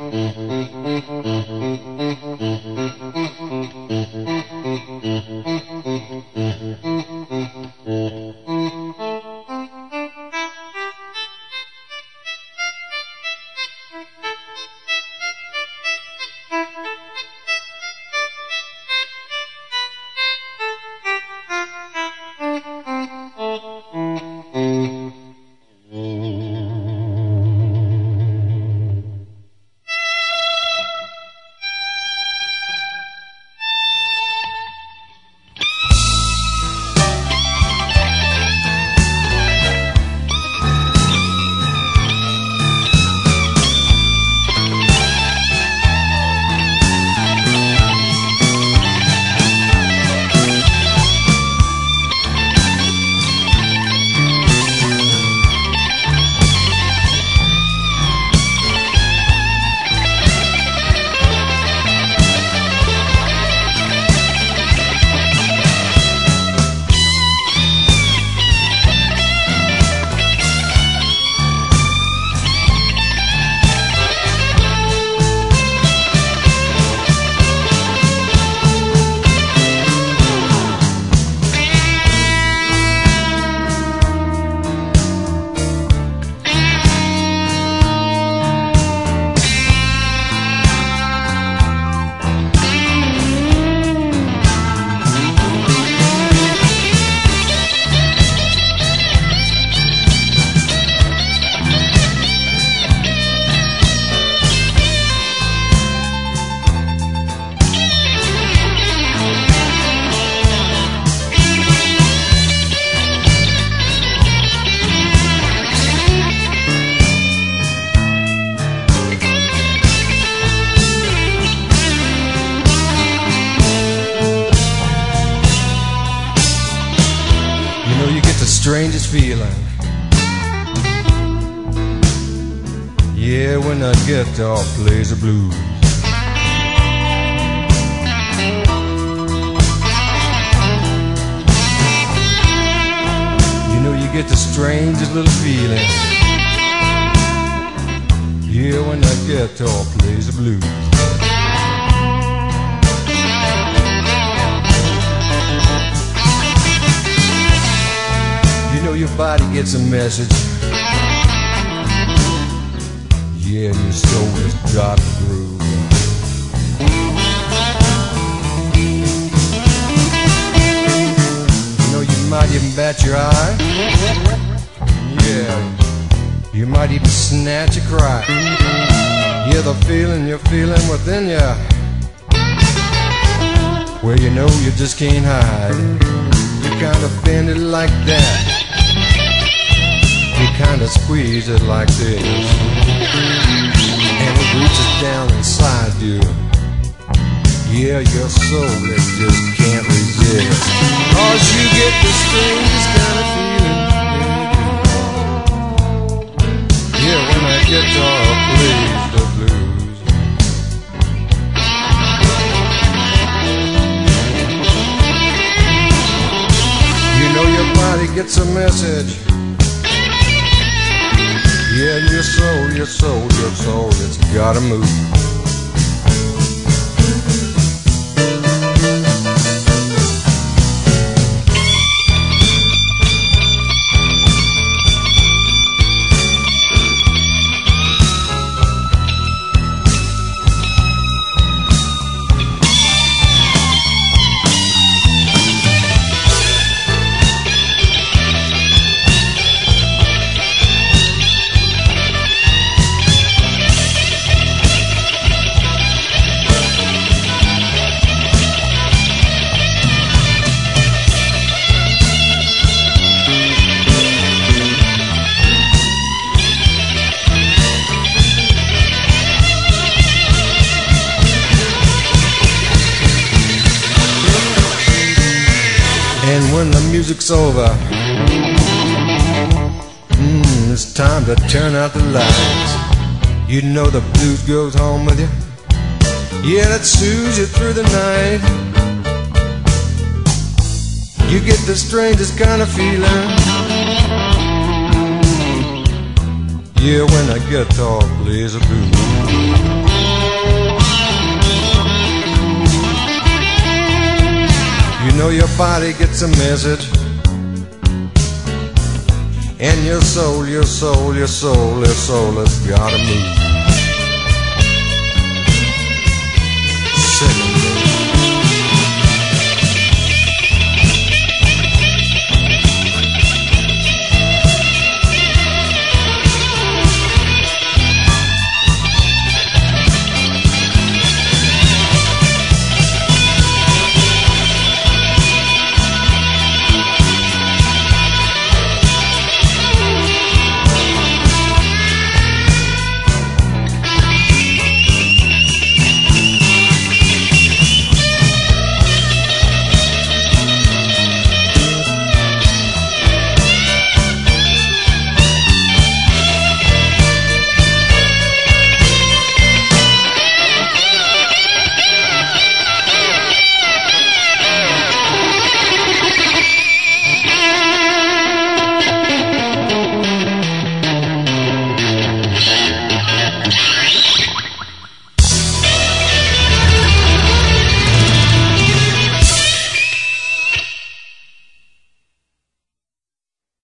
Strangest feeling, yeah, when the guitar plays the blues. You know you get the strangest little feeling, yeah, when the guitar plays the blues. You know your body gets a message, yeah, and your soul has got the groove. You know you might even bat your eye, yeah, you might even snatch a cry. Yeah, the feeling you're feeling within you, well, you know you just can't hide. You kind of bend it like that, you kind of squeeze it like this, and it reaches down inside you. Yeah, your soul, it just can't resist, 'cause you get the strangest kind of feeling, yeah, when that guitar plays the blues. You know your body gets a message, yeah, and your soul, it's gotta move. And when the music's over, it's time to turn out the lights. You know the blues goes home with you, yeah, that soothes you through the night. You get the strangest kind of feeling, yeah, when a guitar plays a blues. know your body gets a message, and your soul has gotta move.